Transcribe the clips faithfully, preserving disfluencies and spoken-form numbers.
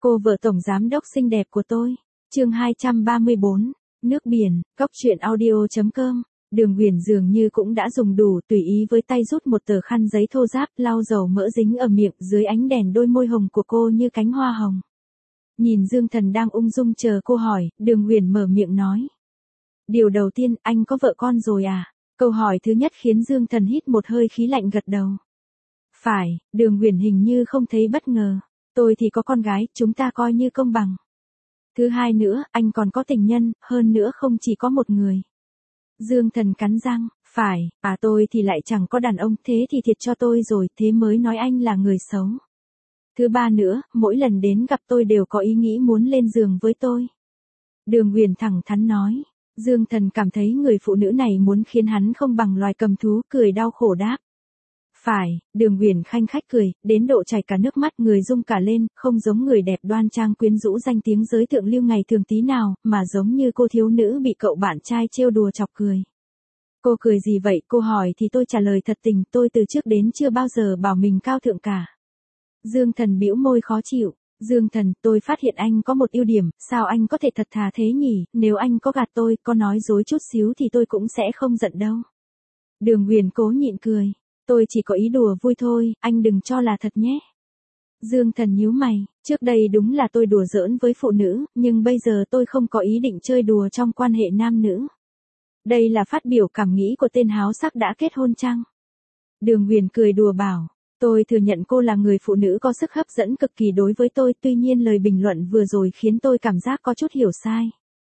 Cô vợ tổng giám đốc xinh đẹp của tôi. Chương hai trăm ba mươi bốn, nước biển, cóc truyện audio chấm com. Đường Huyền dường như cũng đã dùng đủ, tùy ý với tay rút một tờ khăn giấy thô ráp, lau dầu mỡ dính ở miệng, dưới ánh đèn đôi môi hồng của cô như cánh hoa hồng. Nhìn Dương Thần đang ung dung chờ cô hỏi, Đường Huyền mở miệng nói. Điều đầu tiên, anh có vợ con rồi à? Câu hỏi thứ nhất khiến Dương Thần hít một hơi khí lạnh gật đầu. Phải, Đường Huyền hình như không thấy bất ngờ. Tôi thì có con gái, chúng ta coi như công bằng. Thứ hai nữa, anh còn có tình nhân, hơn nữa không chỉ có một người. Dương Thần cắn răng, phải, à tôi thì lại chẳng có đàn ông, thế thì thiệt cho tôi rồi, thế mới nói anh là người xấu. Thứ ba nữa, mỗi lần đến gặp tôi đều có ý nghĩ muốn lên giường với tôi. Đường Huyền thẳng thắn nói. Dương Thần cảm thấy người phụ nữ này muốn khiến hắn không bằng loài cầm thú, cười đau khổ đáp. Phải, Đường Huyền khanh khách cười, đến độ chảy cả nước mắt, người rung cả lên, không giống người đẹp đoan trang quyến rũ danh tiếng giới thượng lưu ngày thường tí nào, mà giống như cô thiếu nữ bị cậu bạn trai trêu đùa chọc cười. Cô cười gì vậy? Cô hỏi thì tôi trả lời thật tình, tôi từ trước đến chưa bao giờ bảo mình cao thượng cả. Dương Thần bĩu môi khó chịu. Dương Thần, tôi phát hiện anh có một ưu điểm, sao anh có thể thật thà thế nhỉ? Nếu anh có gạt tôi, có nói dối chút xíu thì tôi cũng sẽ không giận đâu. Đường Huyền cố nhịn cười. Tôi chỉ có ý đùa vui thôi, anh đừng cho là thật nhé. Dương Thần nhíu mày, trước đây đúng là tôi đùa giỡn với phụ nữ, nhưng bây giờ tôi không có ý định chơi đùa trong quan hệ nam nữ. Đây là phát biểu cảm nghĩ của tên háo sắc đã kết hôn chăng? Đường Huyền cười đùa bảo, tôi thừa nhận cô là người phụ nữ có sức hấp dẫn cực kỳ đối với tôi, tuy nhiên lời bình luận vừa rồi khiến tôi cảm giác có chút hiểu sai.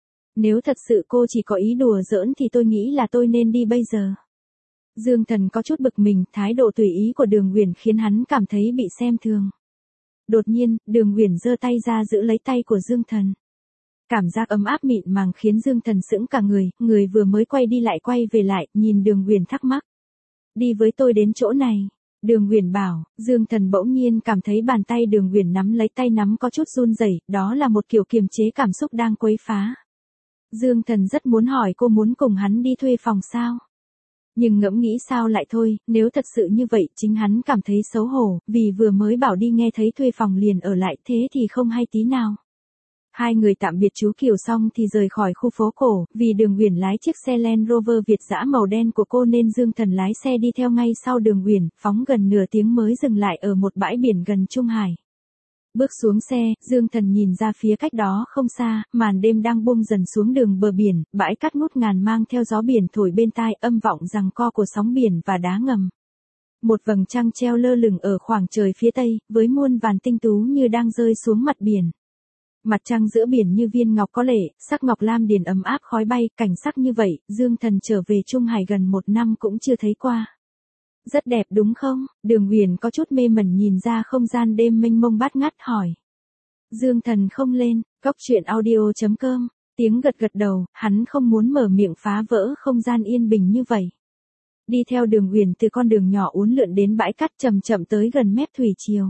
Nếu thật sự cô chỉ có ý đùa giỡn thì tôi nghĩ là tôi nên đi bây giờ. Dương Thần có chút bực mình, thái độ tùy ý của Đường Huyền khiến hắn cảm thấy bị xem thường. Đột nhiên, Đường Huyền giơ tay ra giữ lấy tay của Dương Thần. Cảm giác ấm áp mịn màng khiến Dương Thần sững cả người, người vừa mới quay đi lại quay về lại, nhìn Đường Huyền thắc mắc. Đi với tôi đến chỗ này. Đường Huyền bảo, Dương Thần bỗng nhiên cảm thấy bàn tay Đường Huyền nắm lấy tay nắm có chút run rẩy, đó là một kiểu kiềm chế cảm xúc đang quấy phá. Dương Thần rất muốn hỏi cô muốn cùng hắn đi thuê phòng sao? Nhưng ngẫm nghĩ sao lại thôi, nếu thật sự như vậy chính hắn cảm thấy xấu hổ, vì vừa mới bảo đi nghe thấy thuê phòng liền ở lại, thế thì không hay tí nào. Hai người tạm biệt chú Kiều xong thì rời khỏi khu phố cổ, vì Đường Huyền lái chiếc xe Land Rover Việt dã màu đen của cô nên Dương Thần lái xe đi theo ngay sau Đường Huyền, phóng gần nửa tiếng mới dừng lại ở một bãi biển gần Trung Hải. Bước xuống xe, Dương Thần nhìn ra phía cách đó không xa, màn đêm đang buông dần xuống đường bờ biển, bãi cát ngút ngàn mang theo gió biển thổi bên tai, âm vọng giằng co của sóng biển và đá ngầm. Một vầng trăng treo lơ lửng ở khoảng trời phía tây, với muôn vàn tinh tú như đang rơi xuống mặt biển. Mặt trăng giữa biển như viên ngọc có lệ, sắc ngọc lam điền ấm áp khói bay, cảnh sắc như vậy, Dương Thần trở về Trung Hải gần một năm cũng chưa thấy qua. Rất đẹp đúng không? Đường Huyền có chút mê mẩn nhìn ra không gian đêm mênh mông bát ngát hỏi. Dương Thần không lên, cóc truyện audio chấm com, tiếng gật gật đầu, hắn không muốn mở miệng phá vỡ không gian yên bình như vậy. Đi theo Đường Huyền từ con đường nhỏ uốn lượn đến bãi cát chậm chậm tới gần mép thủy triều.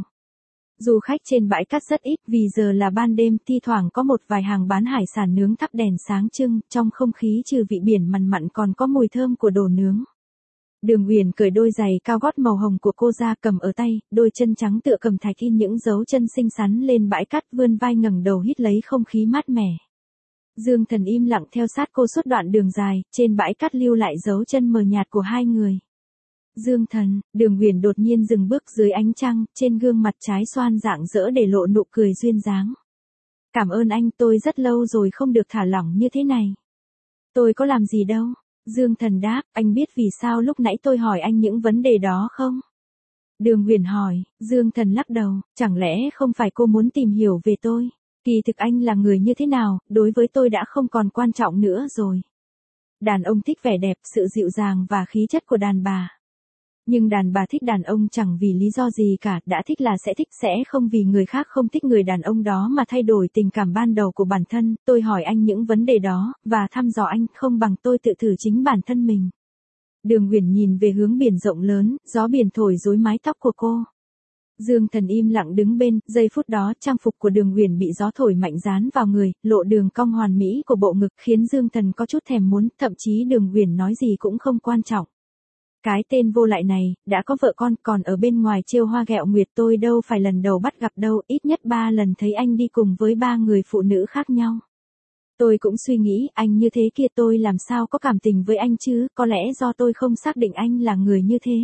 Du khách trên bãi cát rất ít vì giờ là ban đêm, thi thoảng có một vài hàng bán hải sản nướng thắp đèn sáng trưng, trong không khí trừ vị biển mặn mặn còn có mùi thơm của đồ nướng. Đường Huyền cởi đôi giày cao gót màu hồng của cô ra cầm ở tay, đôi chân trắng tựa cầm thạch in những dấu chân xinh xắn lên bãi cát, vươn vai ngẩng đầu hít lấy không khí mát mẻ. Dương Thần im lặng theo sát cô suốt đoạn đường dài, trên bãi cát lưu lại dấu chân mờ nhạt của hai người. Dương Thần, Đường Huyền đột nhiên dừng bước dưới ánh trăng, trên gương mặt trái xoan rạng rỡ để lộ nụ cười duyên dáng. Cảm ơn anh, tôi rất lâu rồi không được thả lỏng như thế này. Tôi có làm gì đâu. Dương Thần đáp, anh biết vì sao lúc nãy tôi hỏi anh những vấn đề đó không? Đường Huyền hỏi, Dương Thần lắc đầu, chẳng lẽ không phải cô muốn tìm hiểu về tôi? Kỳ thực anh là người như thế nào, đối với tôi đã không còn quan trọng nữa rồi. Đàn ông thích vẻ đẹp, sự dịu dàng và khí chất của đàn bà. Nhưng đàn bà thích đàn ông chẳng vì lý do gì cả, đã thích là sẽ thích, sẽ không vì người khác không thích người đàn ông đó mà thay đổi tình cảm ban đầu của bản thân. Tôi hỏi anh những vấn đề đó, và thăm dò anh không bằng tôi tự thử chính bản thân mình. Đường Huyền nhìn về hướng biển rộng lớn, gió biển thổi rối mái tóc của cô. Dương Thần im lặng đứng bên, giây phút đó trang phục của Đường Huyền bị gió thổi mạnh dán vào người, lộ đường cong hoàn mỹ của bộ ngực khiến Dương Thần có chút thèm muốn, thậm chí Đường Huyền nói gì cũng không quan trọng. Cái tên vô lại này, đã có vợ con, còn ở bên ngoài trêu hoa ghẹo nguyệt, tôi đâu phải lần đầu bắt gặp đâu, ít nhất ba lần thấy anh đi cùng với ba người phụ nữ khác nhau. Tôi cũng suy nghĩ, anh như thế kia tôi làm sao có cảm tình với anh chứ, có lẽ do tôi không xác định anh là người như thế.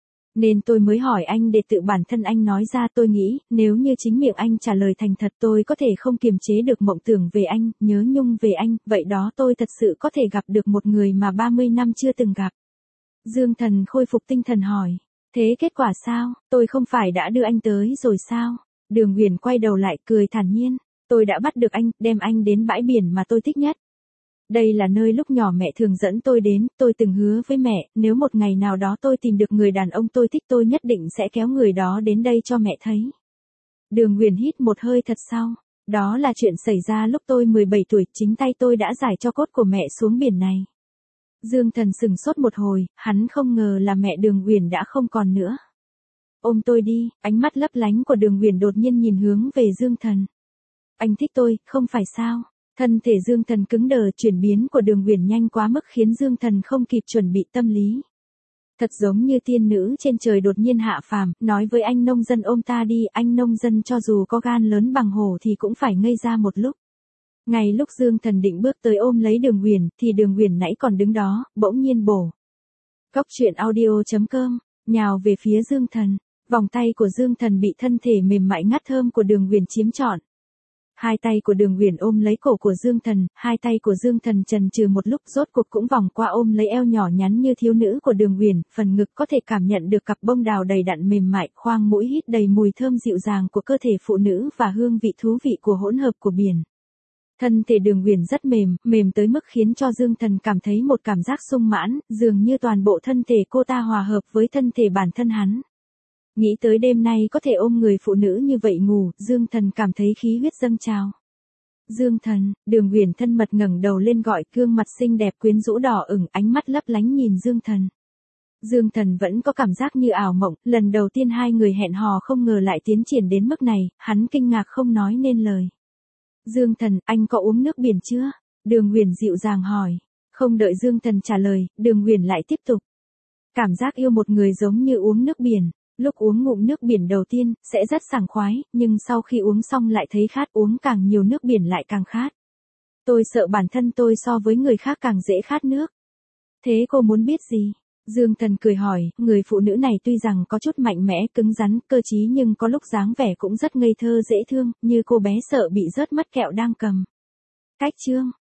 Nên tôi mới hỏi anh để tự bản thân anh nói ra. Tôi nghĩ, nếu như chính miệng anh trả lời thành thật tôi có thể không kiềm chế được mộng tưởng về anh, nhớ nhung về anh, vậy đó tôi thật sự có thể gặp được một người mà ba mươi năm chưa từng gặp. Dương Thần khôi phục tinh thần hỏi, thế kết quả sao, tôi không phải đã đưa anh tới rồi sao? Đường Huyền quay đầu lại cười thản nhiên, tôi đã bắt được anh, đem anh đến bãi biển mà tôi thích nhất. Đây là nơi lúc nhỏ mẹ thường dẫn tôi đến, tôi từng hứa với mẹ, nếu một ngày nào đó tôi tìm được người đàn ông tôi thích tôi nhất định sẽ kéo người đó đến đây cho mẹ thấy. Đường Huyền hít một hơi thật sâu, đó là chuyện xảy ra lúc tôi mười bảy tuổi, chính tay tôi đã giải cho cốt của mẹ xuống biển này. Dương Thần sừng sốt một hồi, hắn không ngờ là mẹ Đường Huyền đã không còn nữa. Ôm tôi đi, ánh mắt lấp lánh của Đường Huyền đột nhiên nhìn hướng về Dương Thần. Anh thích tôi, không phải sao? Thân thể Dương Thần cứng đờ, chuyển biến của Đường Huyền nhanh quá mức khiến Dương Thần không kịp chuẩn bị tâm lý. Thật giống như tiên nữ trên trời đột nhiên hạ phàm, nói với anh nông dân ôm ta đi, anh nông dân cho dù có gan lớn bằng hổ thì cũng phải ngây ra một lúc. Ngay lúc Dương Thần định bước tới ôm lấy Đường Huyền, thì Đường Huyền nãy còn đứng đó, bỗng nhiên bổ. Cốc truyện audio chấm com, nhào về phía Dương Thần. Vòng tay của Dương Thần bị thân thể mềm mại ngắt thơm của Đường Huyền chiếm trọn. Hai tay của Đường Huyền ôm lấy cổ của Dương Thần, hai tay của Dương Thần chần chừ một lúc rốt cuộc cũng vòng qua ôm lấy eo nhỏ nhắn như thiếu nữ của Đường Huyền, phần ngực có thể cảm nhận được cặp bông đào đầy đặn mềm mại, khoang mũi hít đầy mùi thơm dịu dàng của cơ thể phụ nữ và hương vị thú vị của hỗn hợp của biển. Thân thể Đường Huyền rất mềm, mềm tới mức khiến cho Dương Thần cảm thấy một cảm giác sung mãn, dường như toàn bộ thân thể cô ta hòa hợp với thân thể bản thân hắn. Nghĩ tới đêm nay có thể ôm người phụ nữ như vậy ngủ, Dương Thần cảm thấy khí huyết dâng trào. Dương Thần, Đường Huyền thân mật ngẩng đầu lên gọi, gương mặt xinh đẹp quyến rũ đỏ ửng, ánh mắt lấp lánh nhìn Dương Thần. Dương Thần vẫn có cảm giác như ảo mộng, lần đầu tiên hai người hẹn hò không ngờ lại tiến triển đến mức này, hắn kinh ngạc không nói nên lời. Dương Thần, anh có uống nước biển chưa? Đường Huyền dịu dàng hỏi. Không đợi Dương Thần trả lời, Đường Huyền lại tiếp tục. Cảm giác yêu một người giống như uống nước biển. Lúc uống ngụm nước biển đầu tiên, sẽ rất sảng khoái, nhưng sau khi uống xong lại thấy khát, uống càng nhiều nước biển lại càng khát. Tôi sợ bản thân tôi so với người khác càng dễ khát nước. Thế cô muốn biết gì? Dương Thần cười hỏi, người phụ nữ này tuy rằng có chút mạnh mẽ, cứng rắn, cơ trí nhưng có lúc dáng vẻ cũng rất ngây thơ dễ thương, như cô bé sợ bị rớt mất kẹo đang cầm. Cách chương.